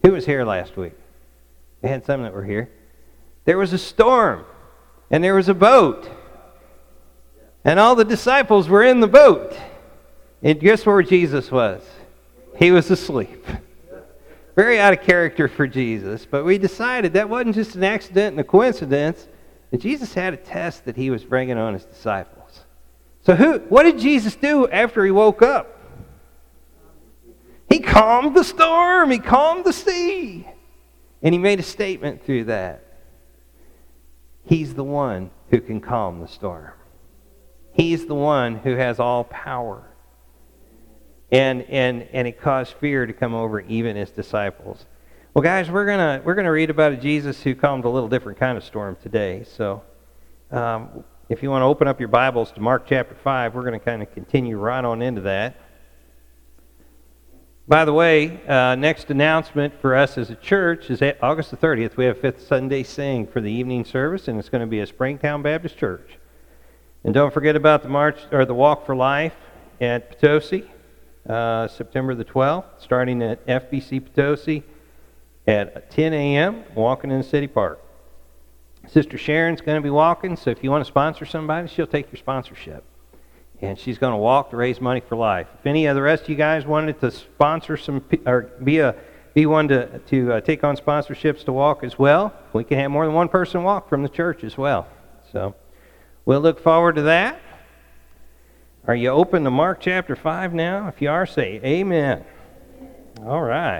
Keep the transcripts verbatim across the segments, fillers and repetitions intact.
Who was here last week? We had some that were here. There was a storm, and there was a boat. And all the disciples were in the boat. And guess where Jesus was? He was asleep. Very out of character for Jesus, but we decided that wasn't just an accident and a coincidence, that Jesus had a test that he was bringing on his disciples. So who? What did Jesus do after he woke up? He calmed the storm. He calmed the sea. And he made a statement through that. He's the one who can calm the storm. He's the one who has all power. And and and it caused fear to come over even his disciples. Well, guys, we're gonna we're gonna read about a Jesus who calmed a little different kind of storm today. So, um, if you want to open up your Bibles to Mark chapter five, we're going to kind of continue right on into that. By the way, uh, next announcement for us as a church is August the thirtieth. We have Fifth Sunday Sing for the evening service, and it's going to be at Springtown Baptist Church. And don't forget about the march or the Walk for Life at Potosi. Uh, September the twelfth, starting at F B C Potosi at ten a.m., walking in the city park. Sister Sharon's going to be walking, so if you want to sponsor somebody, she'll take your sponsorship. And she's going to walk to raise money for life. If any of the rest of you guys wanted to sponsor some, or be a be one to, to uh, take on sponsorships to walk as well, we can have more than one person walk from the church as well. So we'll look forward to that. Are you open to Mark chapter five now? If you are, say amen. All right.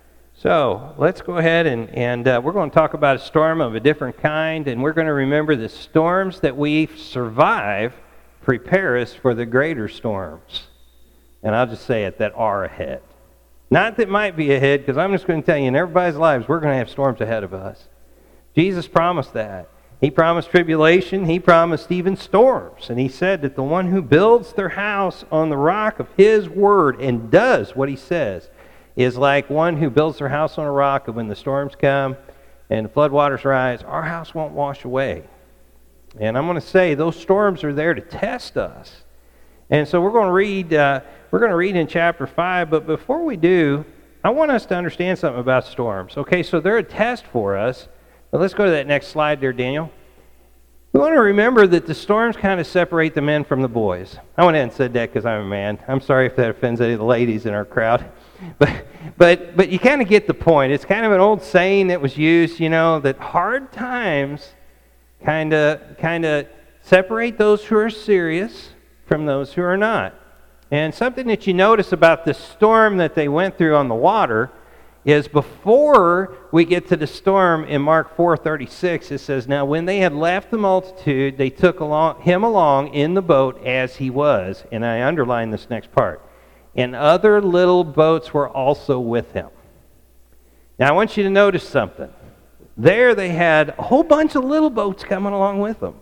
So let's go ahead and, and uh, we're going to talk about a storm of a different kind, and we're going to remember the storms that we survive prepare us for the greater storms. And I'll just say it, that are ahead. Not that might be ahead, because I'm just going to tell you, in everybody's lives, we're going to have storms ahead of us. Jesus promised that. He promised tribulation. He promised even storms. And he said that the one who builds their house on the rock of his word and does what he says is like one who builds their house on a rock, and when the storms come and the floodwaters rise, our house won't wash away. And I'm going to say those storms are there to test us. And so we're going to read uh, we're going to read in chapter five, but before we do, I want us to understand something about storms. Okay, so they're a test for us. But let's go to that next slide there, Daniel. We want to remember that the storms kind of separate the men from the boys. I went ahead and said that because I'm a man. I'm sorry if that offends any of the ladies in our crowd. But but but you kind of get the point. It's kind of an old saying that was used, you know, that hard times kind of kind of separate those who are serious from those who are not. And something that you notice about the storm that they went through on the water is before we get to the storm in Mark four thirty-six, it says, now when they had left the multitude, they took along, him along in the boat as he was. And I underline this next part. And other little boats were also with him. Now I want you to notice something. There they had a whole bunch of little boats coming along with them.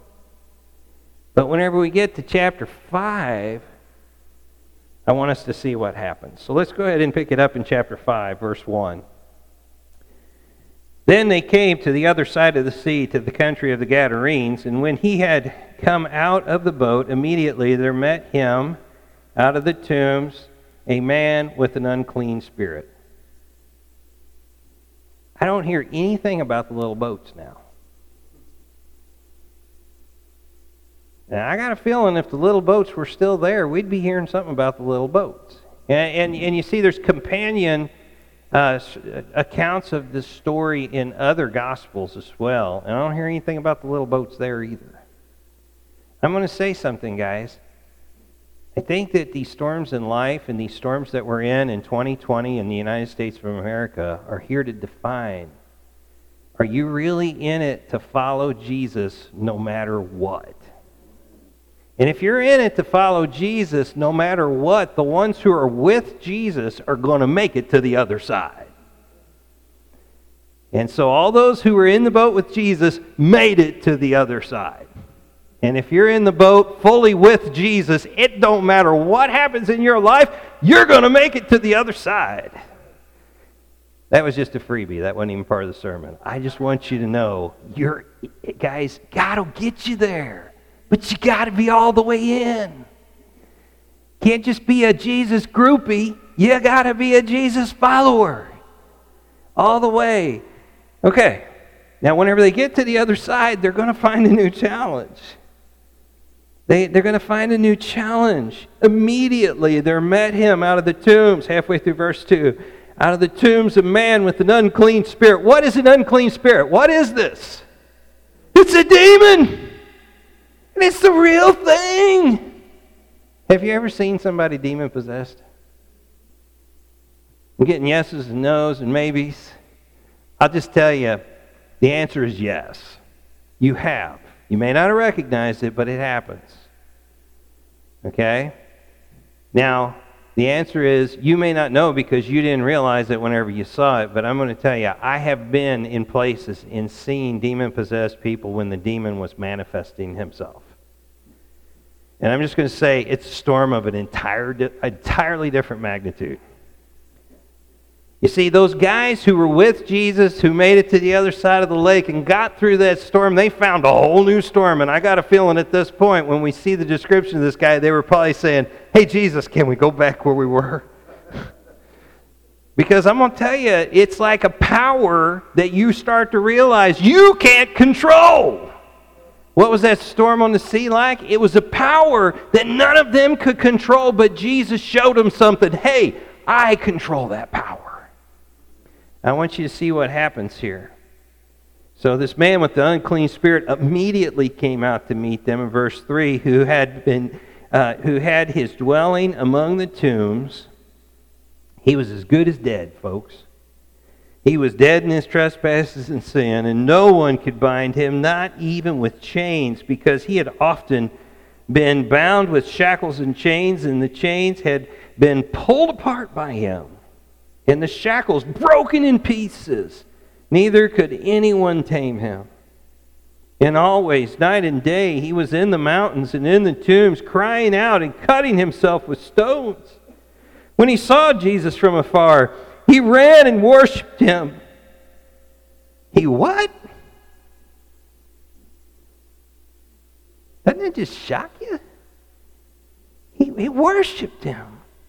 But whenever we get to chapter five, I want us to see what happens. So let's go ahead and pick it up in chapter five, verse one. Then they came to the other side of the sea, to the country of the Gadarenes, and when he had come out of the boat, immediately there met him out of the tombs a man with an unclean spirit. I don't hear anything about the little boats now. Now, I got a feeling if the little boats were still there, we'd be hearing something about the little boats. And, and, and you see there's companion uh, accounts of this story in other Gospels as well. And I don't hear anything about the little boats there either. I'm going to say something, guys. I think that these storms in life and these storms that we're in in twenty twenty in the United States of America are here to define, are you really in it to follow Jesus no matter what? And if you're in it to follow Jesus, no matter what, the ones who are with Jesus are going to make it to the other side. And so all those who were in the boat with Jesus made it to the other side. And if you're in the boat fully with Jesus, it don't matter what happens in your life, you're going to make it to the other side. That was just a freebie. That wasn't even part of the sermon. I just want you to know, you're, guys, God will get you there. But you got to be all the way in. Can't just be a Jesus groupie. You got to be a Jesus follower. all the way. Okay, now whenever they get to the other side, they're going to find a new challenge. They, they're going to find a new challenge. Immediately, there met him out of the tombs, halfway through verse two, out of the tombs a man with an unclean spirit. What is an unclean spirit? What is this? It's a demon! And it's the real thing! Have you ever seen somebody demon-possessed? I'm getting yeses and nos and maybes. I'll just tell you, the answer is yes. You have. You may not have recognized it, but it happens. Okay? Now, the answer is, you may not know because you didn't realize it whenever you saw it, but I'm going to tell you, I have been in places and seen demon-possessed people when the demon was manifesting himself. And I'm just going to say, it's a storm of an entire, entirely different magnitude. You see, those guys who were with Jesus, who made it to the other side of the lake and got through that storm, they found a whole new storm. And I got a feeling at this point, when we see the description of this guy, they were probably saying, hey, Jesus, can we go back where we were? Because I'm going to tell you, it's like a power that you start to realize you can't control. What was that storm on the sea like? It was a power that none of them could control, but Jesus showed them something. Hey, I control that power. I want you to see what happens here. So this man with the unclean spirit immediately came out to meet them in verse three, who had been, uh, who had his dwelling among the tombs. He was as good as dead, folks. He was dead in his trespasses and sin, and no one could bind him, not even with chains, because he had often been bound with shackles and chains, and the chains had been pulled apart by him, and the shackles broken in pieces. Neither could anyone tame him. And always, night and day, he was in the mountains and in the tombs, crying out and cutting himself with stones. When he saw Jesus from afar, he ran and worshipped him. He what? Doesn't it just shock you? He, he worshipped him.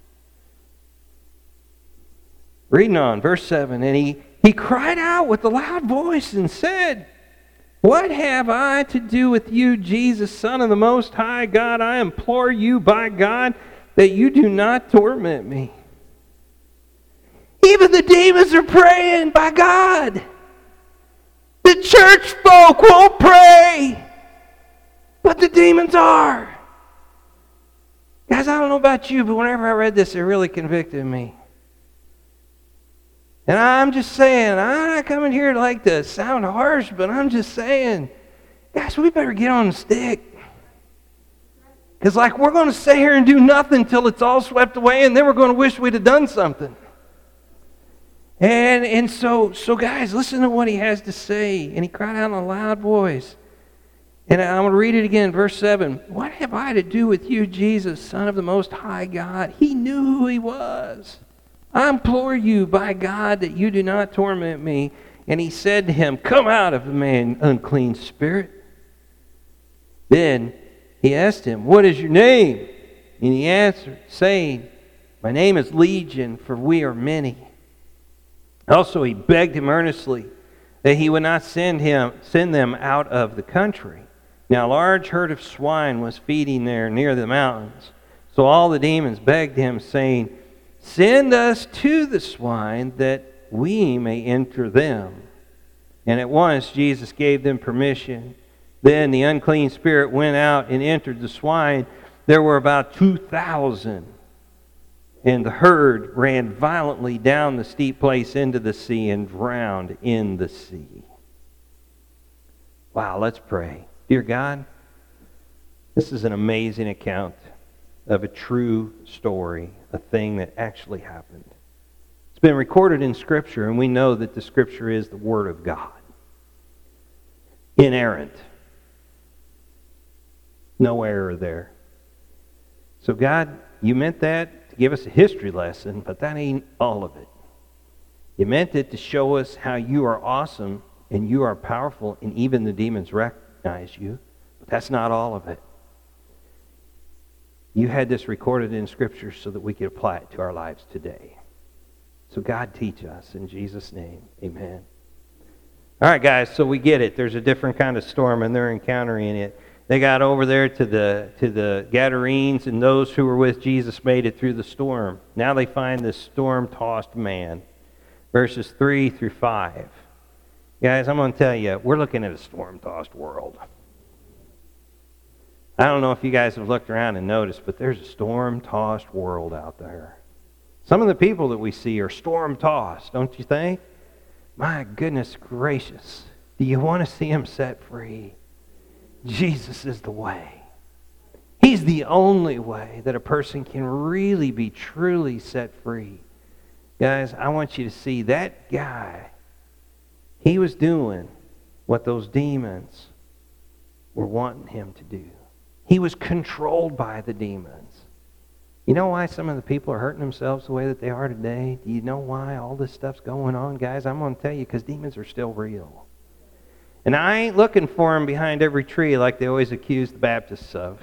Reading on, verse seven, and he, he cried out with a loud voice and said, what have I to do with you, Jesus, Son of the Most High God? I implore you by God that you do not torment me. Even the demons are praying by God. The church folk won't pray, but the demons are. Guys, I don't know about you, but whenever I read this, it really convicted me. And I'm just saying, I'm not coming here to like to sound harsh, but I'm just saying, guys, we better get on the stick. Because like we're going to sit here and do nothing until it's all swept away, and then we're going to wish we'd have done something. And and so, so guys, listen to what he has to say. And he cried out in a loud voice. And I'm going to read it again, verse seven. What have I to do with you, Jesus, Son of the Most High God? He knew who he was. I implore you by God that you do not torment me. And he said to him, come out of the man, unclean spirit. Then he asked him, what is your name? And he answered, saying, my name is Legion, for we are many. Also, he begged him earnestly that he would not send him send them out of the country. Now, a large herd of swine was feeding there near the mountains. So all the demons begged him, saying, send us to the swine that we may enter them. And at once Jesus gave them permission. Then the unclean spirit went out and entered the swine. There were about two thousand. And the herd ran violently down the steep place into the sea and drowned in the sea. Wow, let's pray. Dear God, this is an amazing account of a true story, a thing that actually happened. It's been recorded in Scripture, and we know that the Scripture is the Word of God. Inerrant. No error there. So God, you meant that to give us a history lesson, but that ain't all of it. You meant it to show us how you are awesome and you are powerful, and even the demons recognize you. But that's not all of it. You had this recorded in Scripture so that we could apply it to our lives today. So God teach us in Jesus' name. Amen. All right, guys, so we get it. There's a different kind of storm, and they're encountering it. They got over there to the to the Gadarenes, and those who were with Jesus made it through the storm. Now they find this storm-tossed man. Verses three through five. Guys, I'm going to tell you, we're looking at a storm-tossed world. I don't know if you guys have looked around and noticed, but there's a storm-tossed world out there. Some of the people that we see are storm-tossed, don't you think? My goodness gracious. Do you want to see them set free? Jesus is the way. He's the only way that a person can really be truly set free. Guys, I want you to see that guy. He was doing what those demons were wanting him to do. He was controlled by the demons. You know why some of the people are hurting themselves the way that they are today? Do you know why all this stuff's going on, guys? I'm going to tell you, because demons are still real. And I ain't looking for them behind every tree like they always accuse the Baptists of.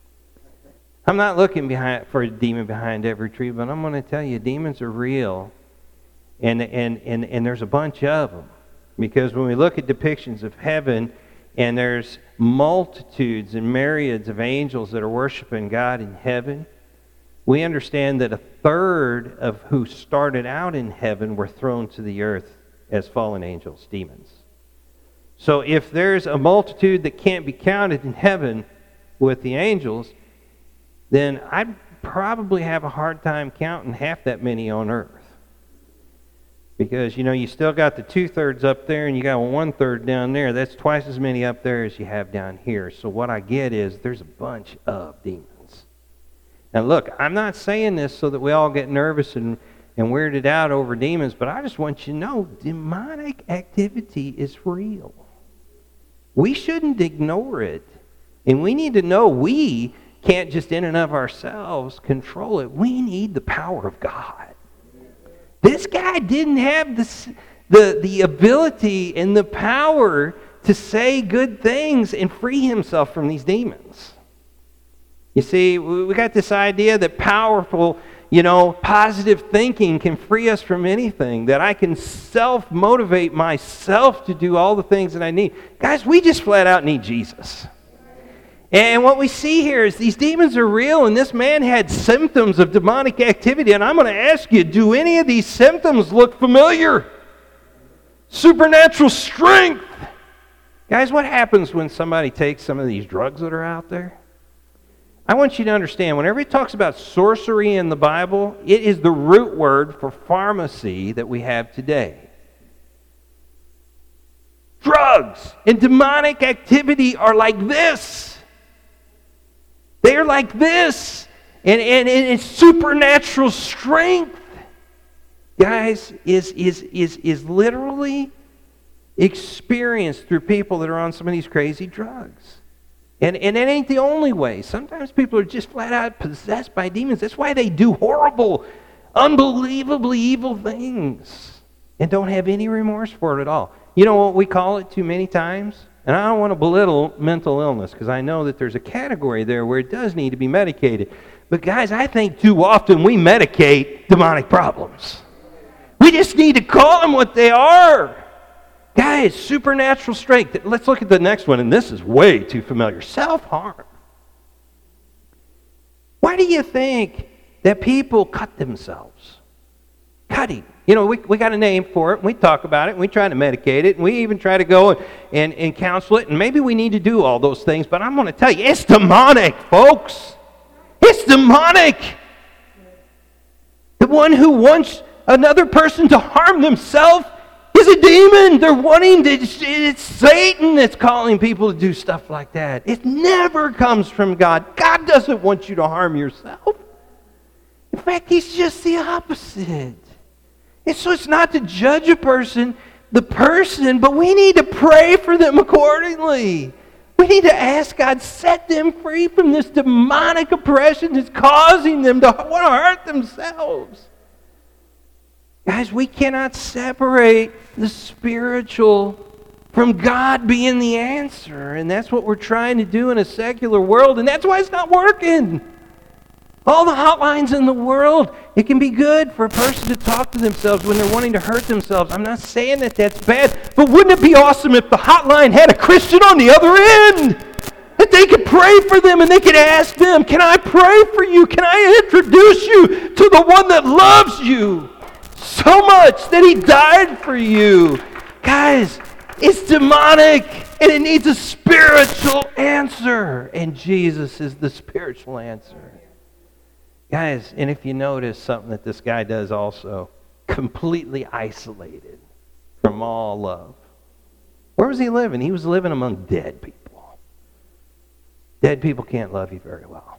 I'm not looking behind for a demon behind every tree, but I'm going to tell you, demons are real. And, and, and, and there's a bunch of them. Because when we look at depictions of heaven, and there's multitudes and myriads of angels that are worshiping God in heaven, we understand that a third of who started out in heaven were thrown to the earth as fallen angels, demons. So if there's a multitude that can't be counted in heaven with the angels, then I'd probably have a hard time counting half that many on earth. Because, you know, you still got the two-thirds up there and you got one-third down there. That's twice as many up there as you have down here. So what I get is there's a bunch of demons. Now look, I'm not saying this so that we all get nervous and, and weirded out over demons, but I just want you to know demonic activity is real. We shouldn't ignore it. And we need to know we can't just in and of ourselves control it. We need the power of God. This guy didn't have the, the, the ability and the power to say good things and free himself from these demons. You see, we got this idea that powerful, you know, positive thinking can free us from anything, that I can self-motivate myself to do all the things that I need. Guys, we just flat out need Jesus. And what we see here is these demons are real, and this man had symptoms of demonic activity. And I'm going to ask you, do any of these symptoms look familiar? Supernatural strength. Guys, what happens when somebody takes some of these drugs that are out there? I want you to understand, whenever it talks about sorcery in the Bible, it is the root word for pharmacy that we have today. Drugs and demonic activity are like this. They're like this. And, and, and it's supernatural strength, guys, is, is, is, is literally experienced through people that are on some of these crazy drugs. And, and it ain't the only way. Sometimes people are just flat out possessed by demons. That's why they do horrible, unbelievably evil things and don't have any remorse for it at all. You know what we call it too many times? And I don't want to belittle mental illness, because I know that there's a category there where it does need to be medicated. But guys, I think too often we medicate demonic problems. We just need to call them what they are. Guys, supernatural strength. Let's look at the next one, and this is way too familiar. Self-harm. Why do you think that people cut themselves? Cutting. You know, we, we got a name for it, and we talk about it, and we try to medicate it, and we even try to go and, and, and counsel it, and maybe we need to do all those things, but I'm going to tell you, it's demonic, folks. It's demonic. The one who wants another person to harm themselves is a demon. They're wanting to, it's Satan that's calling people to do stuff like that. It never comes from God. God doesn't want you to harm yourself. In fact, He's just the opposite. And so it's not to judge a person, the person, but we need to pray for them accordingly. We need to ask God, set them free from this demonic oppression that's causing them to want to hurt themselves. Guys, we cannot separate the spiritual from God being the answer. And that's what we're trying to do in a secular world. And that's why it's not working. All the hotlines in the world, it can be good for a person to talk to themselves when they're wanting to hurt themselves. I'm not saying that that's bad, but wouldn't it be awesome if the hotline had a Christian on the other end? That they could pray for them and they could ask them, can I pray for you? Can I introduce you to the one that loves you so much that he died for you? Guys, it's demonic and it needs a spiritual answer. And Jesus is the spiritual answer. Guys, and if you notice something that this guy does also, completely isolated from all love. Where was he living? He was living among dead people. Dead people can't love you very well.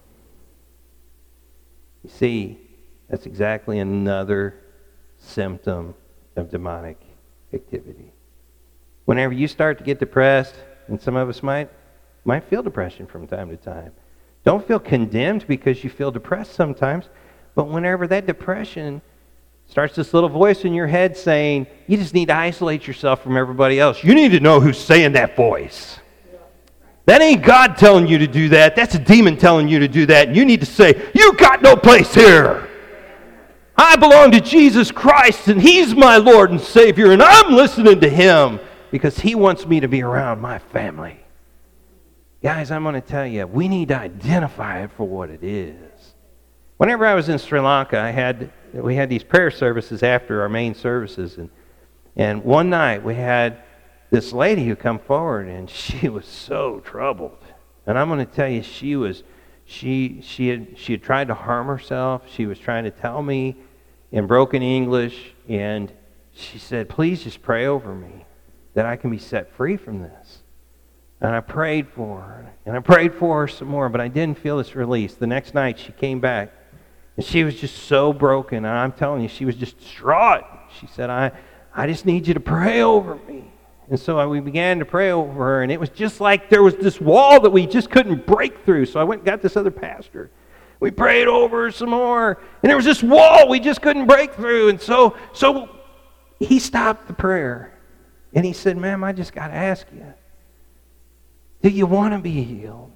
You see, that's exactly another symptom of demonic activity. Whenever you start to get depressed, and some of us might, might feel depression from time to time. Don't feel condemned because you feel depressed sometimes, but whenever that depression starts this little voice in your head saying, you just need to isolate yourself from everybody else. You need to know who's saying that voice. That ain't God telling you to do that. That's a demon telling you to do that. And you need to say, you got no place here. I belong to Jesus Christ, and He's my Lord and Savior, and I'm listening to Him because He wants me to be around my family. Guys, I'm going to tell you, we need to identify it for what it is. Whenever I was in Sri Lanka, I had we had these prayer services after our main services, and and one night we had this lady who come forward, and she was so troubled. And I'm going to tell you, she was she she had she had tried to harm herself. She was trying to tell me in broken English, and she said, "Please just pray over me that I can be set free from this." And I prayed for her, and I prayed for her some more, but I didn't feel this release. The next night she came back, and she was just so broken, and I'm telling you, she was just distraught. She said, I, I just need you to pray over me. And so I, we began to pray over her, and it was just like there was this wall that we just couldn't break through. So I went and got this other pastor. We prayed over her some more, and there was this wall we just couldn't break through. And so, so he stopped the prayer, and he said, "Ma'am, I just got to ask you, do you want to be healed?"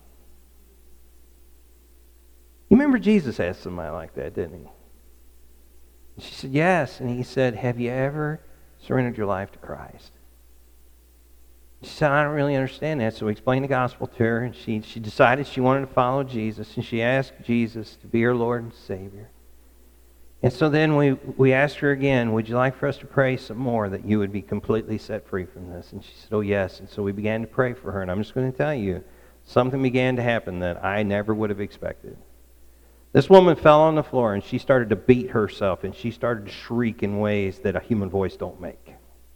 You remember Jesus asked somebody like that, didn't he? And she said, "Yes." And he said, "Have you ever surrendered your life to Christ?" She said, "I don't really understand that." So we explained the gospel to her, and she, she decided she wanted to follow Jesus, and she asked Jesus to be her Lord and Savior. And so then we, we asked her again, "Would you like for us to pray some more that you would be completely set free from this?" And she said, "Oh, yes." And so we began to pray for her. And I'm just going to tell you, something began to happen that I never would have expected. This woman fell on the floor, and she started to beat herself, and she started to shriek in ways that a human voice don't make.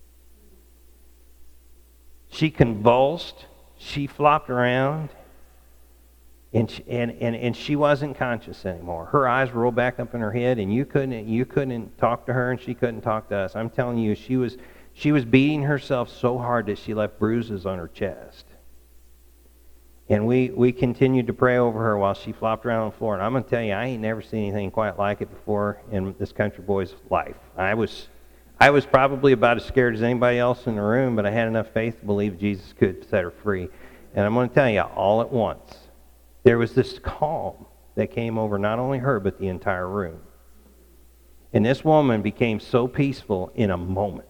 She convulsed. She flopped around. And she, and, and, and she wasn't conscious anymore. Her eyes rolled back up in her head, and you couldn't you couldn't talk to her, and she couldn't talk to us. I'm telling you, she was she was beating herself so hard that she left bruises on her chest. And we, we continued to pray over her while she flopped around on the floor. And I'm going to tell you, I ain't never seen anything quite like it before in this country boy's life. I was I was probably about as scared as anybody else in the room, but I had enough faith to believe Jesus could set her free. And I'm going to tell you, all at once, there was this calm that came over not only her, but the entire room. And this woman became so peaceful in a moment.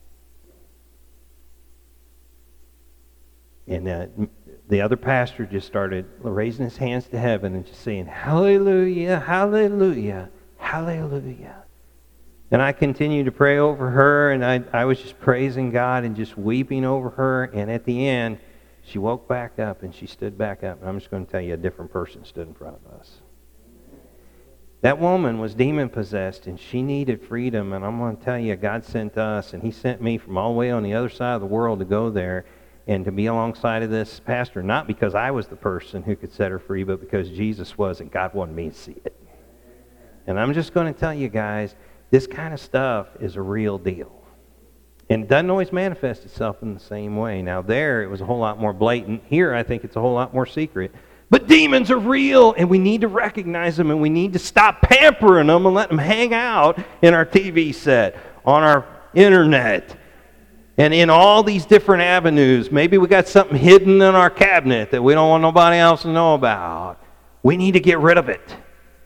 And uh, the other pastor just started raising his hands to heaven and just saying, "Hallelujah, hallelujah, hallelujah." And I continued to pray over her, and I, I was just praising God and just weeping over her. And at the end, she woke back up, and she stood back up. And I'm just going to tell you, a different person stood in front of us. That woman was demon-possessed, and she needed freedom. And I'm going to tell you, God sent us, and He sent me from all the way on the other side of the world to go there and to be alongside of this pastor, not because I was the person who could set her free, but because Jesus was, and God wanted me to see it. And I'm just going to tell you guys, this kind of stuff is a real deal. And it doesn't always manifest itself in the same way. Now there, it was a whole lot more blatant. Here, I think it's a whole lot more secret. But demons are real, and we need to recognize them, and we need to stop pampering them and let them hang out in our T V set, on our internet, and in all these different avenues. Maybe we got something hidden in our cabinet that we don't want nobody else to know about. We need to get rid of it.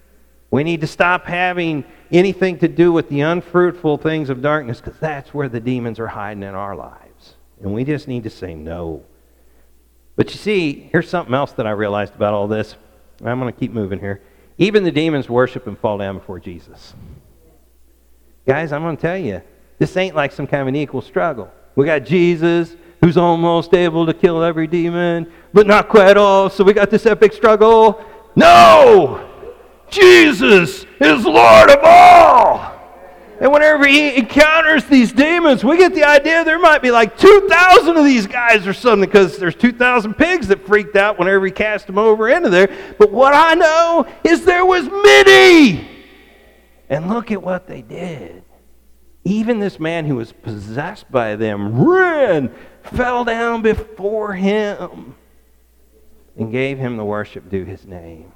We need to stop having anything to do with the unfruitful things of darkness, because that's where the demons are hiding in our lives. And we just need to say no. But you see, here's something else that I realized about all this. I'm going to keep moving here. Even the demons worship and fall down before Jesus. Guys, I'm going to tell you, this ain't like some kind of an equal struggle. We got Jesus, who's almost able to kill every demon, but not quite all, so we got this epic struggle. No! Jesus is Lord of all! And whenever he encounters these demons, we get the idea there might be like two thousand of these guys or something, because there's two thousand pigs that freaked out whenever he cast them over into there. But what I know is there was many! And look at what they did. Even this man who was possessed by them ran, fell down before him, and gave him the worship due his name.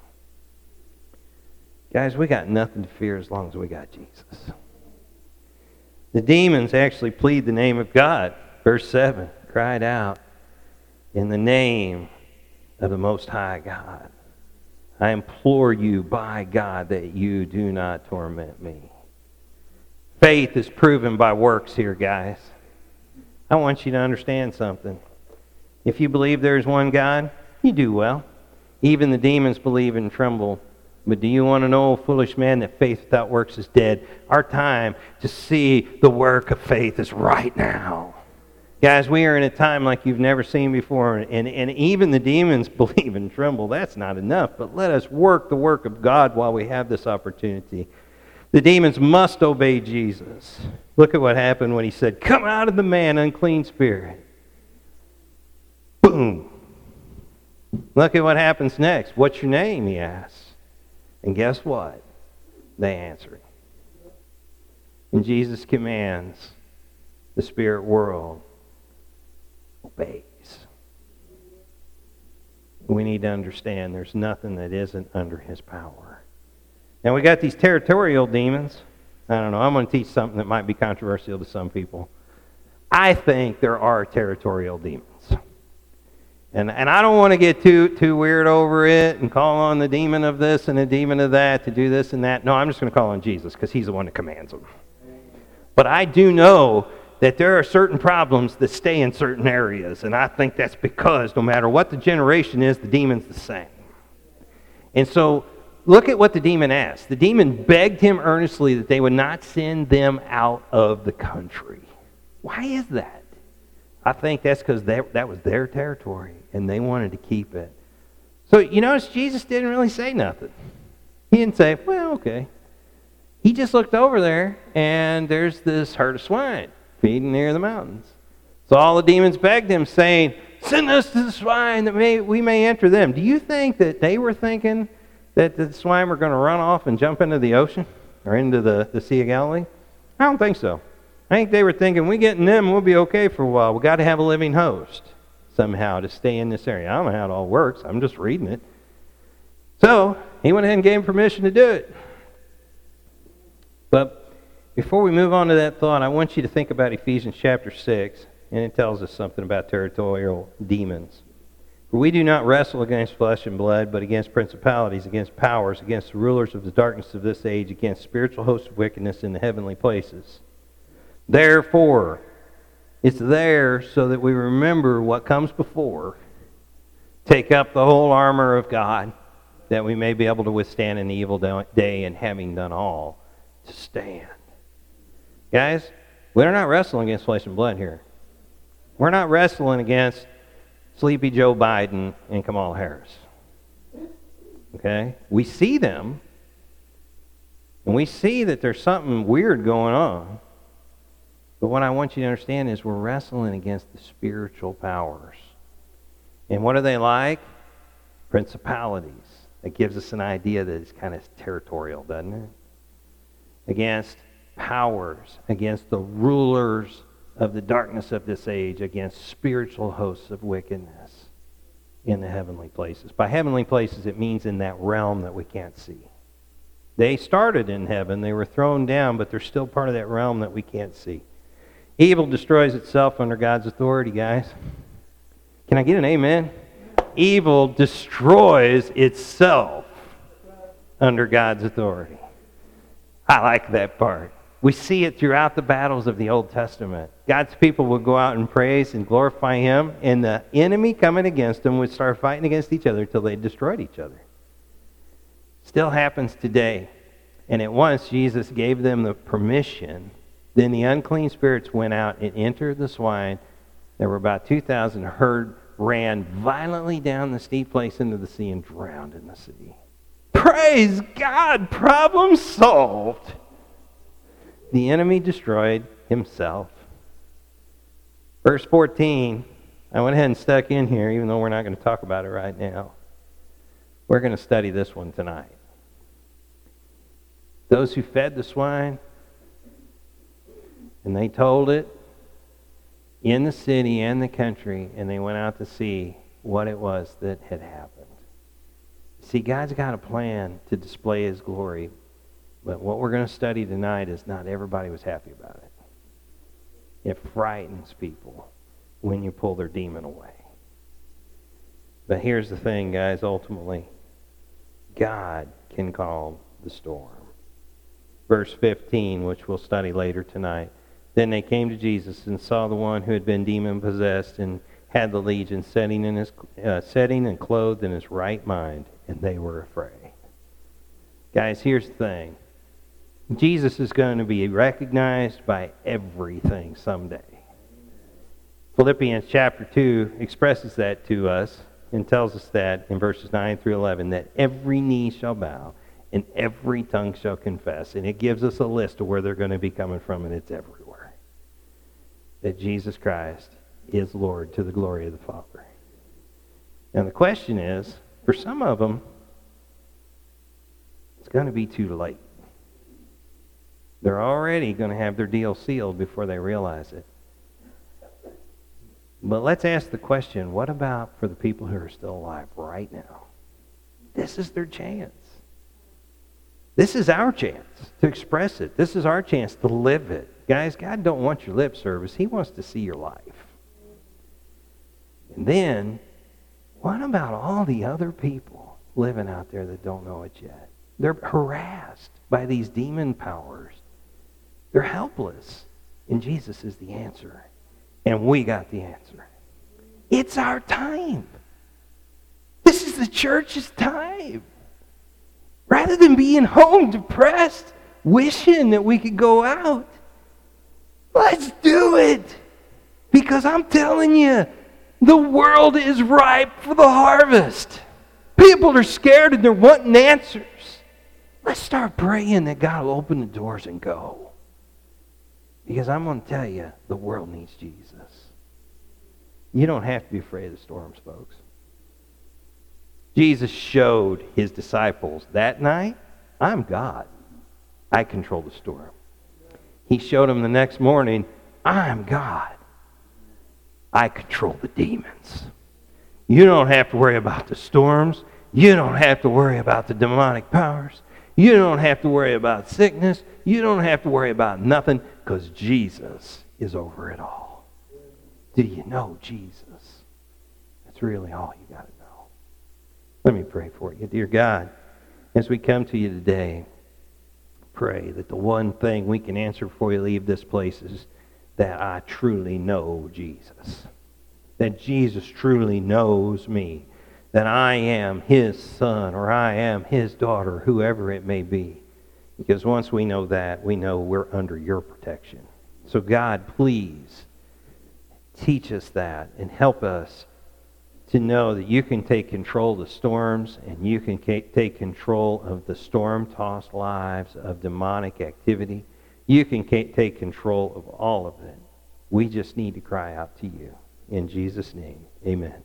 Guys, we got nothing to fear as long as we got Jesus. The demons actually plead the name of God. Verse seven, cried out, in the name of the Most High God, I implore you by God that you do not torment me. Faith is proven by works here, guys. I want you to understand something. If you believe there is one God, you do well. Even the demons believe and tremble. But do you want to know, foolish man, that faith without works is dead? Our time to see the work of faith is right now. Guys, we are in a time like you've never seen before, and, and even the demons believe and tremble. That's not enough, but let us work the work of God while we have this opportunity. The demons must obey Jesus. Look at what happened when he said, come out of the man, unclean spirit. Boom. Look at what happens next. What's your name, he asks. And guess what? They answered. And Jesus commands, the spirit world obeys. We need to understand there's nothing that isn't under his power. Now we got these territorial demons. I don't know, I'm going to teach something that might be controversial to some people. I think there are territorial demons. And and I don't want to get too too weird over it and call on the demon of this and the demon of that to do this and that. No, I'm just going to call on Jesus because he's the one that commands them. But I do know that there are certain problems that stay in certain areas. And I think that's because no matter what the generation is, the demon's the same. And so look at what the demon asked. The demon begged him earnestly that they would not send them out of the country. Why is that? I think that's because that, that was their territory, and they wanted to keep it. So, you notice Jesus didn't really say nothing. He didn't say, well, okay. He just looked over there, and there's this herd of swine feeding near the mountains. So all the demons begged him, saying, send us to the swine that may, we may enter them. Do you think that they were thinking that the swine were going to run off and jump into the ocean or into the, the Sea of Galilee? I don't think so. I think they were thinking, we get in them, we'll be okay for a while. We've got to have a living host somehow to stay in this area. I don't know how it all works. I'm just reading it. So, he went ahead and gave him permission to do it. But before we move on to that thought, I want you to think about Ephesians chapter six, and it tells us something about territorial demons. For we do not wrestle against flesh and blood, but against principalities, against powers, against the rulers of the darkness of this age, against spiritual hosts of wickedness in the heavenly places. Therefore, it's there so that we remember what comes before. Take up the whole armor of God, that we may be able to withstand an evil day, and having done all, to stand. Guys, we're not wrestling against flesh and blood here. We're not wrestling against Sleepy Joe Biden and Kamala Harris. Okay? We see them, and we see that there's something weird going on. But what I want you to understand is we're wrestling against the spiritual powers. And what are they like? Principalities. That gives us an idea that it's kind of territorial, doesn't it? Against powers, against the rulers of the darkness of this age, against spiritual hosts of wickedness in the heavenly places. By heavenly places, it means in that realm that we can't see. They started in heaven, they were thrown down, but they're still part of that realm that we can't see. Evil destroys itself under God's authority, guys. Can I get an amen? Evil destroys itself under God's authority. I like that part. We see it throughout the battles of the Old Testament. God's people would go out and praise and glorify Him, and the enemy coming against them would start fighting against each other until they destroyed each other. Still happens today. And at once Jesus gave them the permission. Then the unclean spirits went out and entered the swine. There were about two thousand. Herd ran violently down the steep place into the sea and drowned in the sea. Praise God! Problem solved. The enemy destroyed himself. Verse fourteen, I went ahead and stuck in here, even though we're not going to talk about it right now. We're going to study this one tonight. Those who fed the swine, and they told it in the city and the country, and they went out to see what it was that had happened. See, God's got a plan to display His glory, but what we're going to study tonight is not everybody was happy about it. It frightens people when you pull their demon away. But here's the thing, guys, ultimately, God can calm the storm. Verse fifteen, which we'll study later tonight. Then they came to Jesus and saw the one who had been demon-possessed and had the legion sitting, in his, uh, sitting and clothed in his right mind, and they were afraid. Guys, here's the thing. Jesus is going to be recognized by everything someday. Philippians chapter two expresses that to us and tells us that in verses nine through eleven, that every knee shall bow and every tongue shall confess. And it gives us a list of where they're going to be coming from, and it's everywhere. That Jesus Christ is Lord to the glory of the Father. And the question is, for some of them, it's going to be too late. They're already going to have their deal sealed before they realize it. But let's ask the question, what about for the people who are still alive right now? This is their chance. This is our chance to express it. This is our chance to live it. Guys, God don't want your lip service. He wants to see your life. And then, what about all the other people living out there that don't know it yet? They're harassed by these demon powers. They're helpless. And Jesus is the answer. And we got the answer. It's our time. This is the church's time. Rather than being home depressed, wishing that we could go out, let's do it. Because I'm telling you, the world is ripe for the harvest. People are scared and they're wanting answers. Let's start praying that God will open the doors and go. Because I'm going to tell you, the world needs Jesus. You don't have to be afraid of the storms, folks. Jesus showed His disciples that night, I'm God. I control the storm. He showed them the next morning, I'm God. I control the demons. You don't have to worry about the storms. You don't have to worry about the demonic powers. You don't have to worry about sickness. You don't have to worry about nothing because Jesus is over it all. Do you know Jesus? That's really all you got to know. Let me pray for you. Dear God, as we come to you today, pray that the one thing we can answer before we leave this place is that I truly know Jesus. That Jesus truly knows me. That I am His son or I am His daughter, whoever it may be. Because once we know that, we know we're under your protection. So God, please teach us that and help us to know that you can take control of the storms and you can take control of the storm-tossed lives of demonic activity. You can take control of all of it. We just need to cry out to you. In Jesus' name, amen.